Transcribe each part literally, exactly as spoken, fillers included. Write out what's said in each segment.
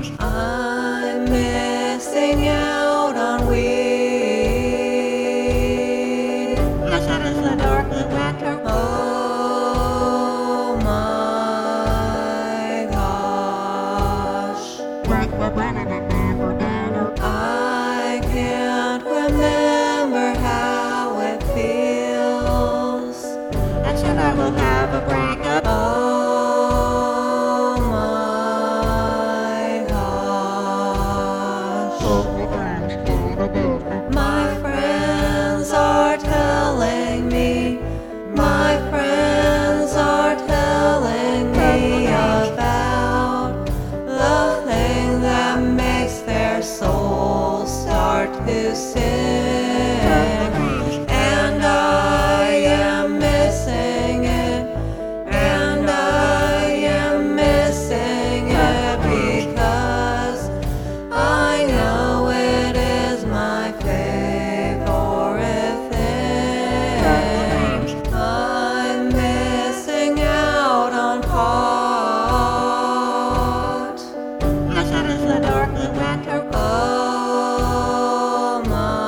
I'm missing out on weed. Yes, it is the dark blue winter. Oh my gosh. Like we're running and never dinner. I can't remember how it feels. And soon I will have a breakup. Oh my gosh. Oh, friends, get a bit. My friends are telling me, my friends are telling me about the thing that makes their souls start to sing. And I am missing it, and I am missing it because I know it is my favorite thing. I'm missing out on pot. Yes, it is the dark blue winter. Oh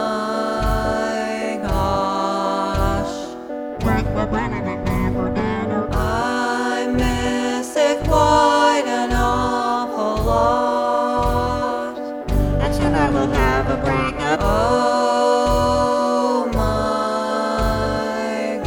my gosh. Like we're running and never dinner. I miss it quite an awful lot. And soon I will have a breakup. Oh my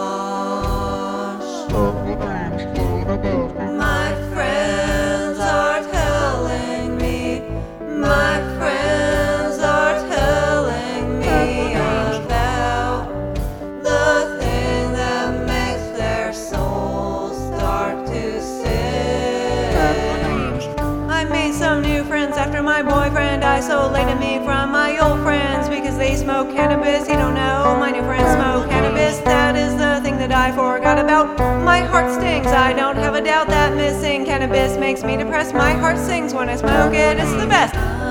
gosh. Oh, friends, get a bit. My friends are telling me, my friends are telling me about the thing that makes their souls start to sing. I made some new friends after my boyfriend isolated me from my old friends because they smoke cannabis. You don't know, my new friends smoke cannabis. That is the thing that I forgot about. My heart stings, I don't have a doubt that missing cannabis makes me depressed. My heart sings when I smoke it, it's the best.